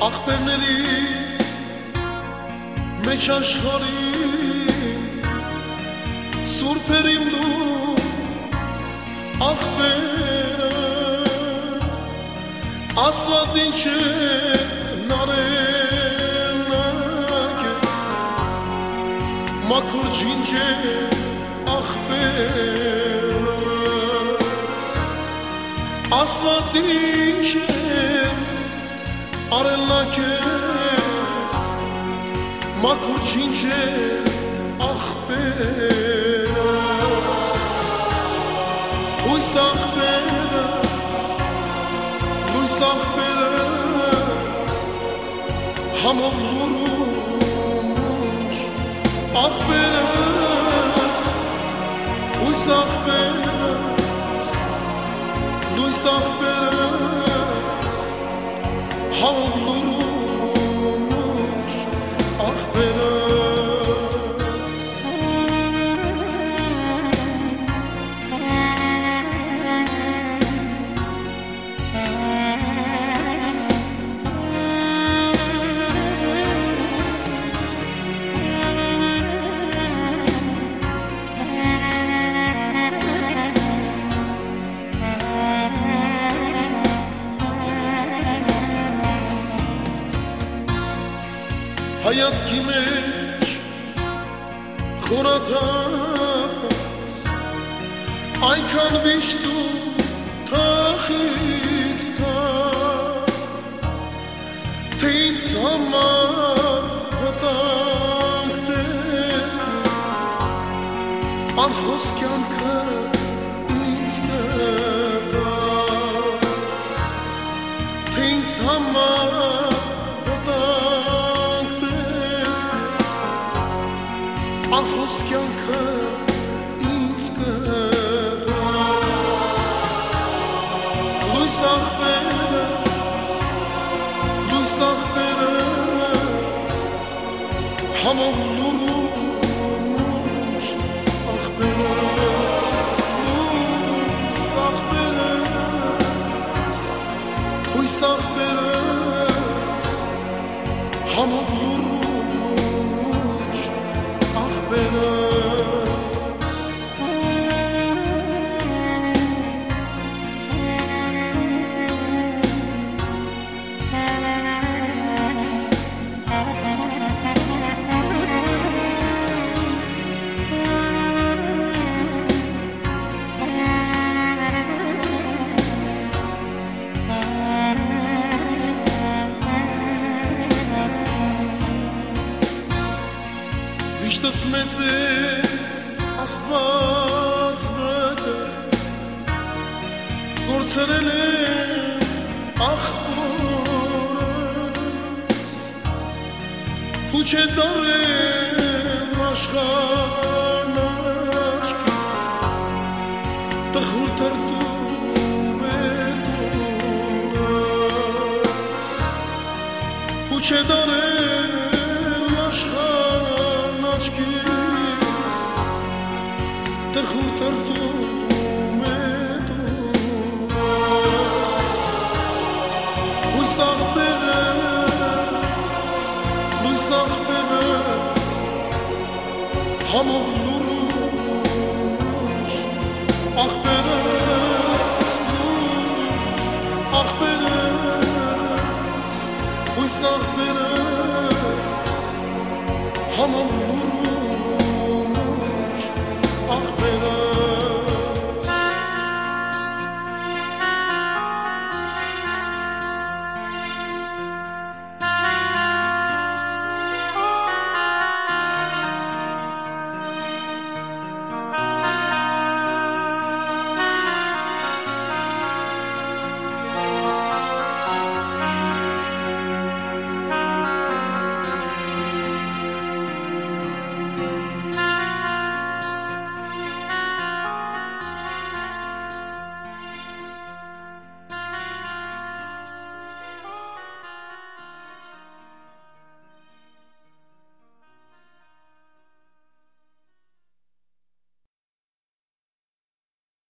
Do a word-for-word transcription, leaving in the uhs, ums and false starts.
ախպերների մեջ աշխարհի սուրբեր իմ դու ախպերը Աստված ինչ է նարել նագեց մաքուր ջինջ է ախպերս Աստված ինչ է արել նագեց մաքուր ջինջ է ախպերս հույս ախպերս լույս ախպերս համով լուրջ ախպերս հույս ախպերս լույս ախպերս համով լուրջ ախպերս հայացքի մեջ խորաթափած այնքան վիշտ ու թախից կա թե ինձ համար վտանգ տեսնի անխոս կյանքը ինձ կտա թե ինձ համար Անխոս կյանքը ինձ կտա Լույս ախպերս, լույս ախպերս Համով լուրջ ախպերս Լույս ախպերս, հույս ախպերս Համով լուրջ Վիշտս մեծ է Աստված վկը Կորցրել եմ ախպորս Փուչ է դարել աշխարհն աչքիս Տխուր տրտում է տունս Փուչ է դարել աշխարհն աչքիս Տխուր տրտում է տունս Հույս ախպերս, լույս ախպերս Համով լուրջ ախպերս Լույս ախպերս, հույս ախպերս Համով լուրջ